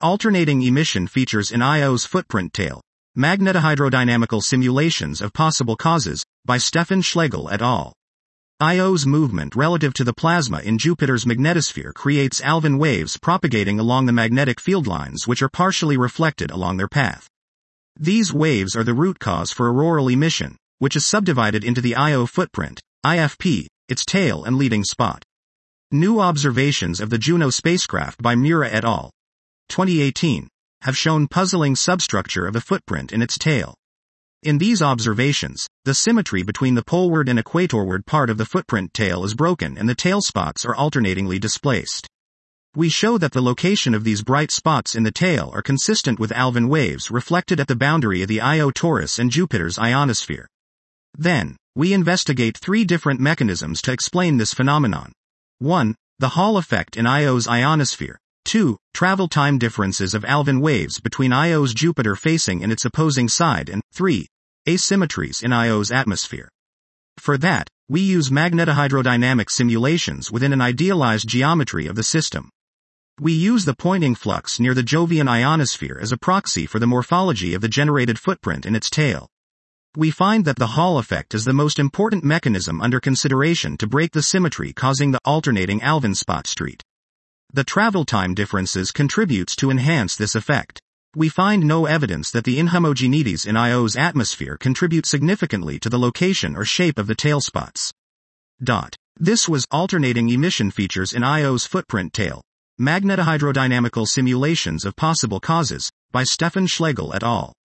Alternating emission features in Io's footprint tail. Magnetohydrodynamical simulations of possible causes, by Stefan Schlegel et al. Io's movement relative to the plasma in Jupiter's magnetosphere creates Alfvén waves propagating along the magnetic field lines which are partially reflected along their path. These waves are the root cause for auroral emission, which is subdivided into the Io footprint, IFP, its tail and leading spot. New observations of the Juno spacecraft by Mura et al. 2018, have shown puzzling substructure of the footprint in its tail. In these observations, the symmetry between the poleward and equatorward part of the footprint tail is broken and the tail spots are alternatingly displaced. We show that the location of these bright spots in the tail are consistent with Alfvén waves reflected at the boundary of the Io torus and Jupiter's ionosphere. Then, we investigate three different mechanisms to explain this phenomenon. 1. The Hall effect in Io's ionosphere. 2. Travel time differences of Alfvén waves between Io's Jupiter facing and its opposing side, and 3. Asymmetries in Io's atmosphere. For that, we use magnetohydrodynamic simulations within an idealized geometry of the system. We use the Poynting flux near the Jovian ionosphere as a proxy for the morphology of the generated footprint in its tail. We find that the Hall effect is the most important mechanism under consideration to break the symmetry causing the alternating Alfvén spot street. The travel time differences contributes to enhance this effect. We find no evidence that the inhomogeneities in Io's atmosphere contribute significantly to the location or shape of the tail spots. This was Alternating Emission Features in Io's Footprint Tail. Magnetohydrodynamical Simulations of Possible Causes, by Stefan Schlegel et al.